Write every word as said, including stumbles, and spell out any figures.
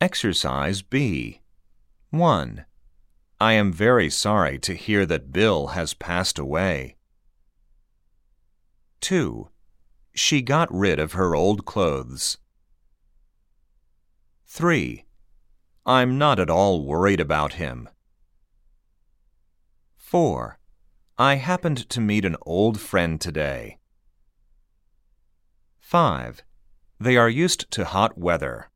Exercise B. one. I am very sorry to hear that Bill has passed away. two. She got rid of her old clothes. three. I'm not at all worried about him. four. I happened to meet an old friend today. five. They are used to hot weather.